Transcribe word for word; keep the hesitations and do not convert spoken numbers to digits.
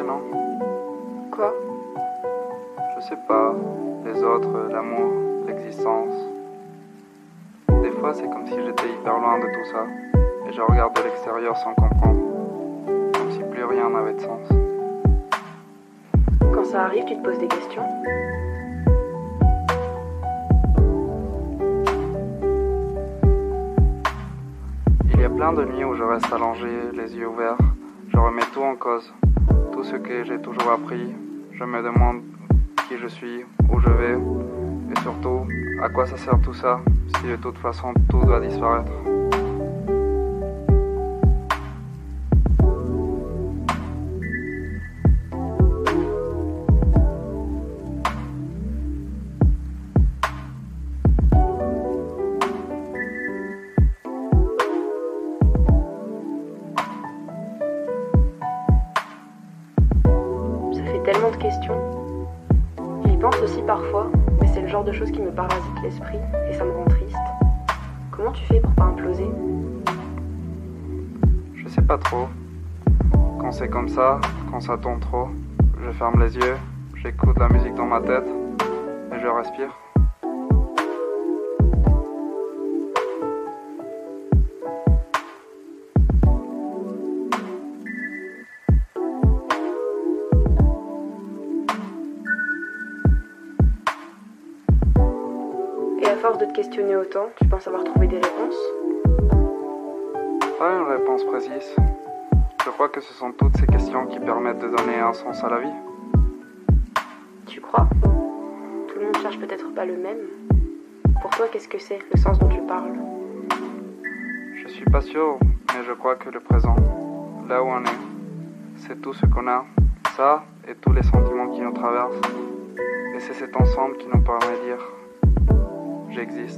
non? Quoi? Je sais pas, les autres, l'amour, l'existence. Des fois, c'est comme si j'étais hyper loin de tout ça, et je regarde de l'extérieur sans comprendre, comme si plus rien n'avait de sens. Quand ça arrive, tu te poses des questions? Il y a plein de nuits où je reste allongé, les yeux ouverts, je remets tout en cause, tout ce que j'ai toujours appris, je me demande qui je suis, où je vais, et surtout, à quoi ça sert tout ça, si de toute façon tout doit disparaître. Ça fait tellement de questions. J'y pense aussi parfois, mais c'est le genre de choses qui me parasite l'esprit et ça me rend triste. Comment tu fais pour pas imploser? Je sais pas trop. Quand c'est comme ça, quand ça tourne trop, je ferme les yeux, j'écoute la musique dans ma tête et je respire. Et à force de te questionner autant, tu penses avoir trouvé des réponses? Pas une réponse précise. Je crois que ce sont toutes ces questions qui permettent de donner un sens à la vie. Tu crois? Tout le monde cherche peut-être pas le même. Pour toi, qu'est-ce que c'est, le sens dont tu parles? Je suis pas sûr, mais je crois que le présent, là où on est, c'est tout ce qu'on a, ça et tous les sentiments qui nous traversent. Et c'est cet ensemble qui nous permet de dire « j'existe ».